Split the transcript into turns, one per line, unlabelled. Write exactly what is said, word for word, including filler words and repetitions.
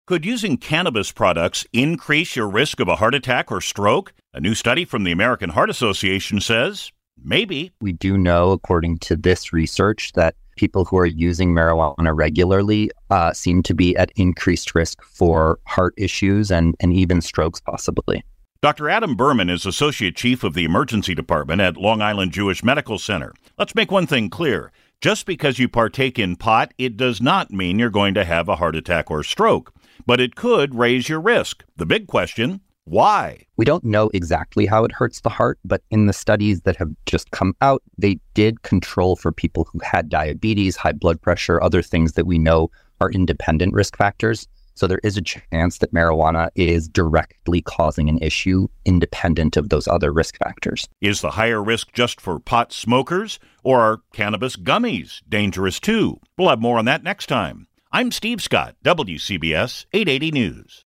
Could using cannabis products increase your risk of a heart attack or stroke? A new study from the American Heart Association says maybe.
We do know, according to this research, that people who are using marijuana regularly uh, seem to be at increased risk for heart issues and, and even strokes, possibly.
Doctor Adam Berman is Associate Chief of the Emergency Department at Long Island Jewish Medical Center. Let's make one thing clear. Just because you partake in pot, it does not mean you're going to have a heart attack or stroke. But it could raise your risk. The big question, why?
We don't know exactly how it hurts the heart, but in the studies that have just come out, they did control for people who had diabetes, high blood pressure, other things that we know are independent risk factors. So there is a chance that marijuana is directly causing an issue independent of those other risk factors.
Is the higher risk just for pot smokers, or are cannabis gummies dangerous too? We'll have more on that next time. I'm Steve Scott, W C B S eight eighty News.